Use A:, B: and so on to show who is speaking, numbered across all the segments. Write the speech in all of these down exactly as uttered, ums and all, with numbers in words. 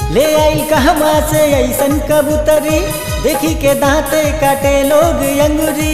A: ले आई कहवा से ऐसन कबूतरी देखी के दांते काटे लोग अंगूरी।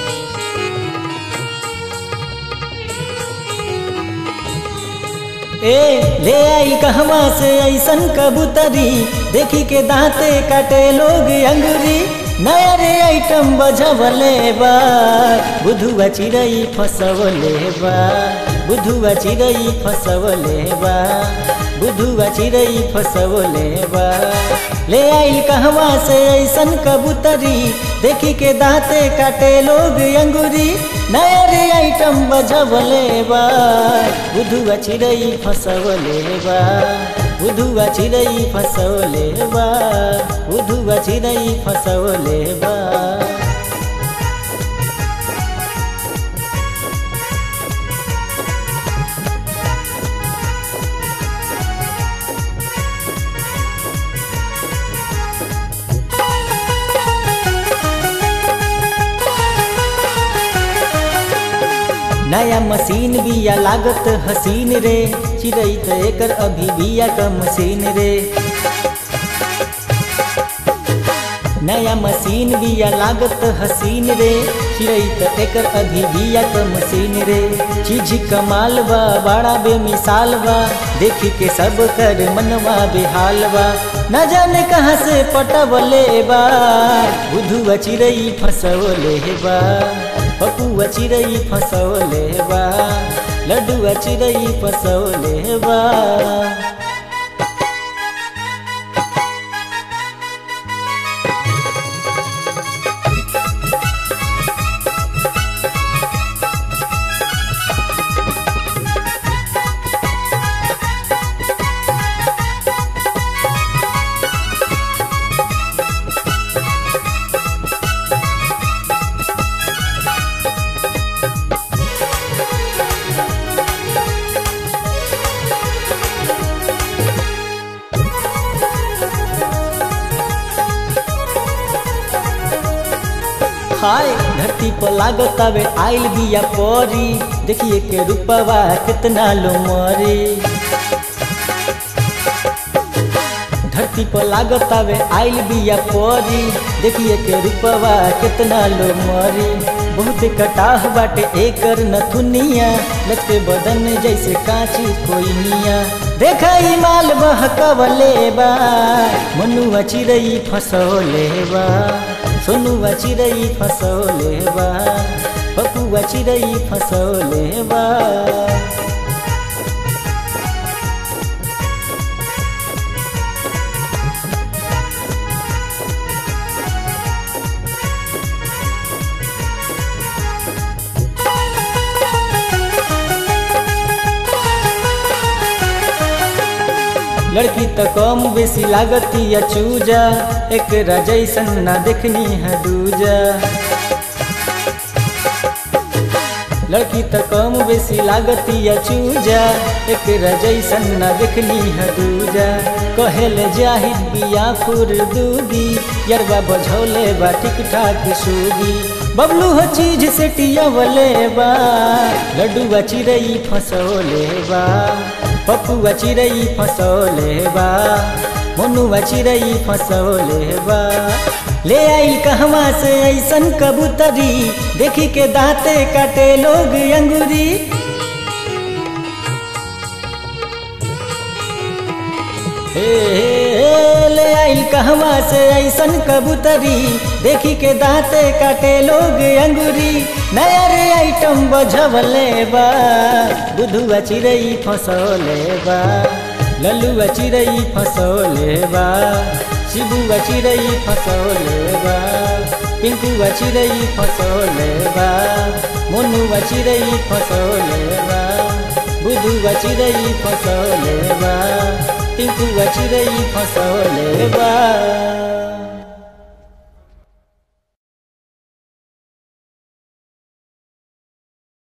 A: ए ले आई कहवा से ऐसन कबूतरी देखी के दांते काटे लोग अंगूरी। नया रे आइटम बजवले बा बुधुआ चिड़ई फसवले बा बुधुआ चिड़ई फसवले बा बुधुआ चिड़ई फसवले बा। ले आई कहवा से ऐसन कबूतरी देखी के दांते काटे लोग अंगूरी। नया रे आइटम बजवले बा बुधुआ चिड़ई फसवले बा बुधुआ चिड़ई फसवले बा बुधुआ चिड़ई फसवले बा। नया मशीन बिया लागत हसीन रे चिड़ई त एकर अभी बिया का मशीन रे। नया मशीन बिया लागत हसीन रे चिड़ई त एकर अभी बिया का मशीन रे। चीज कमाल बा बड़ा बेमिसाल बा देखी के सब कर मनवा बेहाल बा। न जाने कहाँ से पटवले बा बुधुआ चिड़ई फसवले बा पपुआ चिड़ई फसवले बा लड्डुआ चिड़ई फसवले बा। हाय धरती पर लागत आवे आइल बिया परी देखिए के रूपवा कितना लो मरी। धरती पर लागत आवे आइल बिया परी देखिए के रूपवा कितना लो मरी। बहुत कटाह बाटे एकर नथुनिया लगते बदन जैसे कांची कोई निया। देखा ई माल बहकवले बा मनुआ चिड़ई फसवले बा सोनुआ चिड़ई फसवले बा पपुआ चिड़ई फसवले बा। लड़की तो कम बेसी लागती या चूजा एक जैसन ना देखनी है दूजा। लड़की तो कम बेसी लागती या चूजा एक जैसन ना देखनी है दूजा। कहेले जाहिद बिया फुर दूगी यरबा बझौले बा ठीक ठाक सूगी। बबलू हो चीज से टियावले बा लड्डुआ चिड़ई फसवले बा पपुआ चिड़ई फसवले बा मनुआ चिड़ई फसवले बा। ले आई कहवा से ऐसन कबूतरी देखी के दांते काटे लोग अंगूरी। हे ले आई कहवा से ऐसन कबूतरी देखी के दांते काटे लोग अंगूरी। नया रे आइटम बजवले बा बुधुआ चिड़ई फसवले बा लल्लुआ चिड़ई फसवले बा शिबुआ चिड़ई फसवले बा पिंकुआ चिड़ई फसवले बा मोनुआ चिड़ई फसवले बा बुधुआ चिड़ई फसवले बा टिंकुआ चिड़ई फसवले बा।